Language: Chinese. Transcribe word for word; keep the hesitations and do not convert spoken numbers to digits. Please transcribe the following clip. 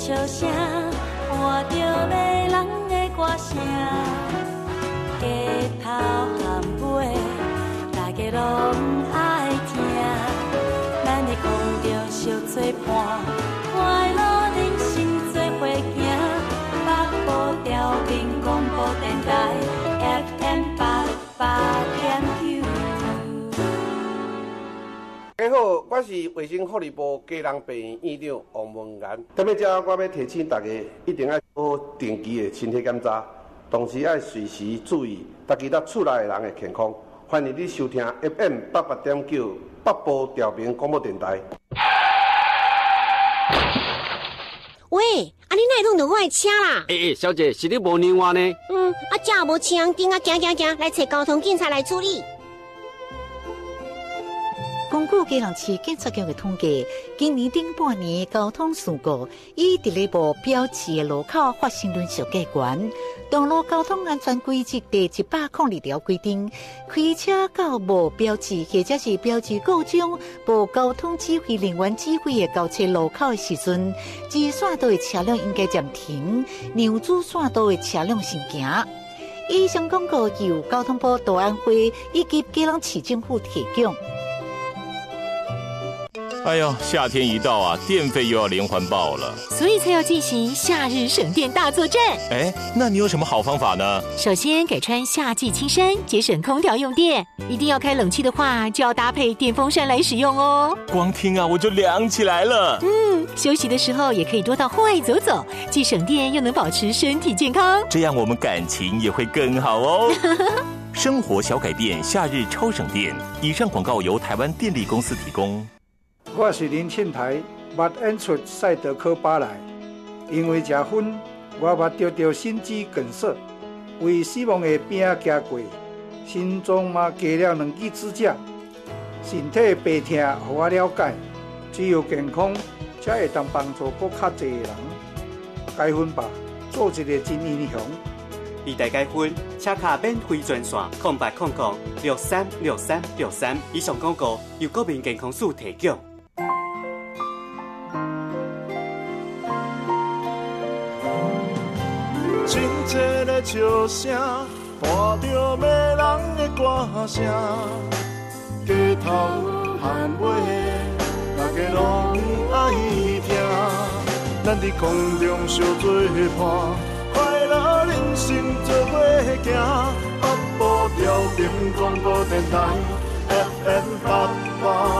笑声，换着迷人的歌声。街头巷尾，大家拢爱听。咱的讲着相作伴，快乐人生做伙行。北部调频广播电台 F M 八八点九。 大家好，我是卫生福利部家人病院院长王文元。踮咧遮，我要提醒大家，一定要做定期的身体检查，同时要随时注意大家到厝内的人的健康。欢迎你收听 F M 八八点九北部调频广播电台。 喂，啊你哪弄到我的车啦？ 诶、欸、诶，小姐，是你无另外呢？ 嗯，啊这也无枪顶啊，行行行，来找交通警察来处理。 根据基隆市警察局的统计，今年顶半年交通事故以第二部标示的路口发生轮数较悬。道路交通安全规则第一百零二条规定，开车到无标志或者是标志告章、无交通指挥人员指挥的交叉路口的时阵，直线道的车辆应该暂停，让主线道的车辆先行。以上广告由交通部道安会以及基隆市政府提供。 哎呦，夏天一到啊，电费又要连环爆了， 所以才要进行夏日省电大作战。 哎，那你有什么好方法呢？ 首先改穿夏季青衫，节省空调用电。一定要开冷气的话，就要搭配电风扇来使用哦。 光听啊，我就凉起来了。 嗯，休息的时候也可以多到户外走走，既省电又能保持身体健康。 这样我们感情也会更好哦。生活小改变，夏日超省电。以上广告由台湾电力公司提供。 我是林庆台，目演出赛德克巴莱，因为食薰，我目得到心肌梗塞，为死亡的边仔行过，心脏嘛加了两支支架，身体白痛，互我了解，只有健康才会当帮助搁较侪人。解薰吧，做一个真英雄。 二代解薰，车卡免费专线空八空空六三六三六三。以上广告由国民健康署提供。 清澈的笑声，伴着迷人的歌声，街头巷尾，大家拢爱听。咱伫空中相作伴，快乐人生做伙行。北部调频广播电台 F M 八八